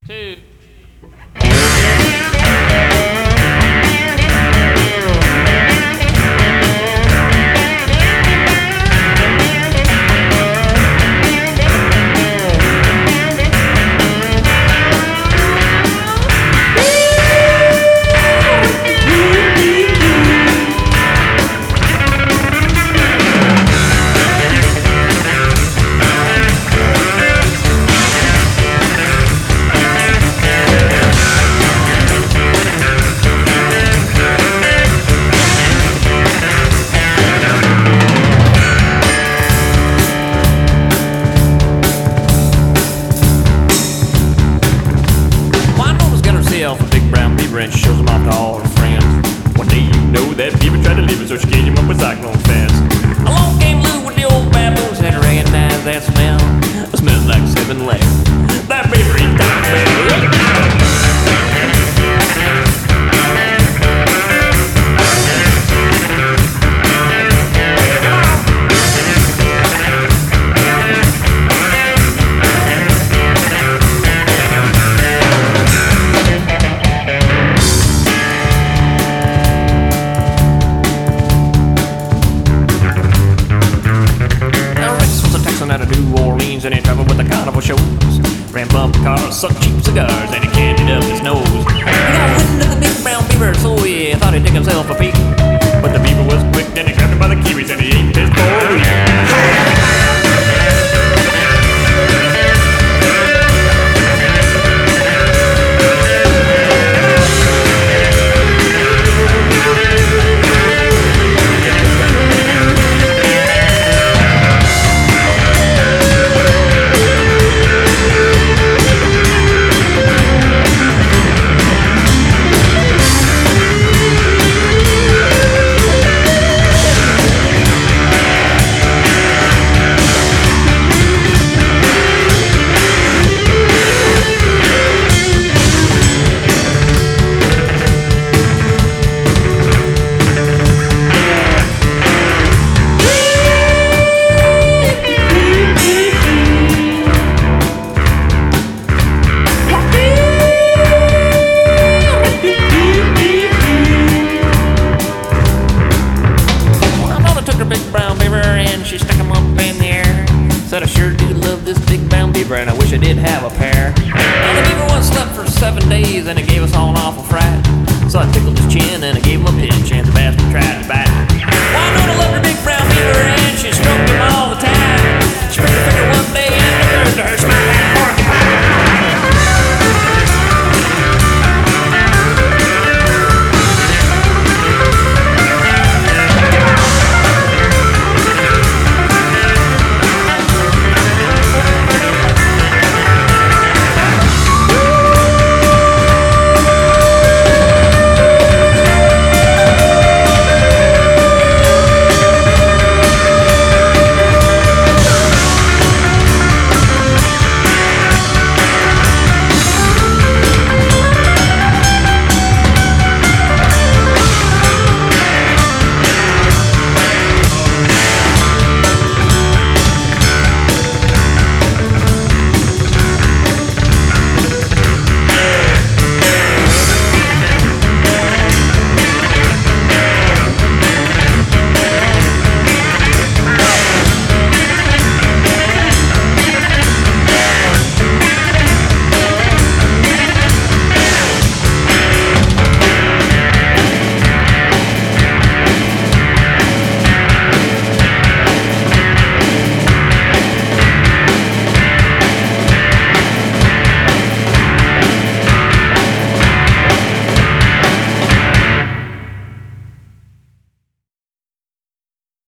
two. A big brown beaver and she shows him off to all her friends. One day you know that beaver tried to leave her, so she gave him up with cyclone fence. Along came Lou with the old baboons and recognized that smell. It smells like 7-Eleven. That beaver, he died. Out of New Orleans and he traveled with the carnival shows. Ran bumper cars, sucked cheap cigars, and he candied up his nose. He got wind of the big brown beaver, so he thought he'd dig himself a peek. But the beaver was quick, then he grabbed him by the kiwis and he ate his boy.